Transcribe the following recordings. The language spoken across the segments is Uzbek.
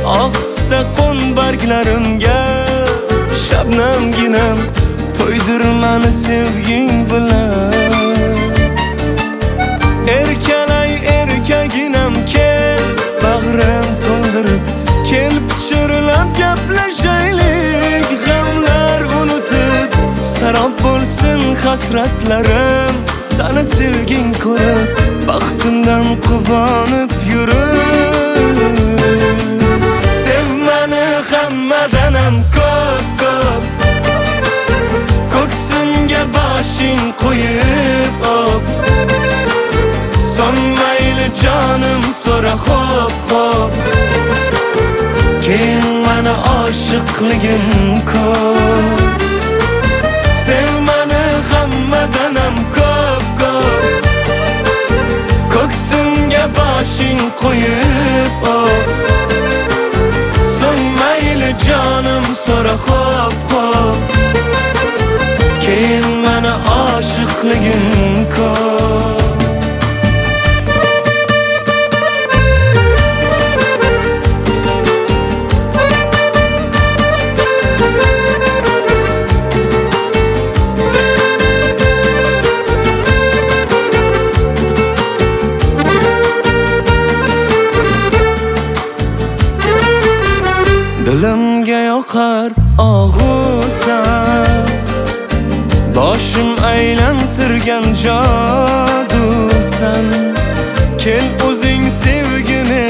Ohista qo'n barglarimga shabnamginam to'ydir mani sevging bilan. Erkalay erkaginam kel bag'rim to'ldirib kel pichirlab gaplashaylik. G'amlar unutib sarob bo'lsin hasratlarim, seni sevging ko'rib baxtimdan quvonib yurib. Sev mani hammadanam ko'p, ko'ksimga boshing qo'yib op. Son mayli jonim so'ra xo'p, keyin mani oshiqligim ko'p. Sev mani hammadanam ko'p, ko'ksimga boshing qo'yib op. So'ng mayli jonim so'ra xo'p, keyin mani oshiqligim ko'p. Dilimga yoqar og'usan, boshim aylantirgan jodusan. Kel o'zing sevgini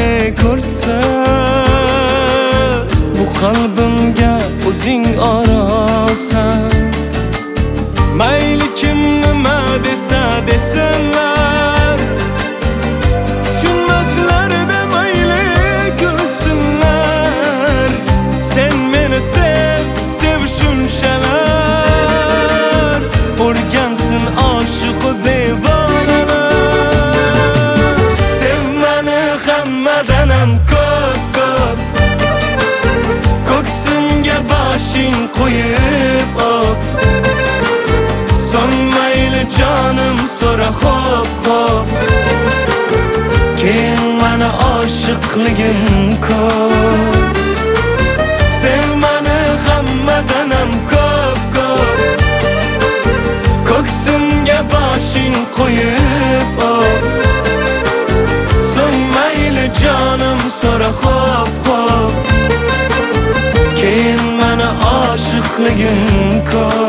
ko'rsan, bu qalbimga o'zing orosan. Mayli kim nima desa desinlar, tushunmaslarda mayli kulsinlar. Sen meni sev shunchalar, o'rgansin oshiqu devonalar. Sev mani hammadanam ko'p, ko'ksimga boshing qo'yib op. Son mayli jonim so'ra xo'p, keyin mani oshiqligim ko'p. Sev mani hammadanam ko'p, ko'ksimga boshing qo'yib op. So'ng mayli jonim so'ra xo'p, keyin mani oshiqligim ko'p.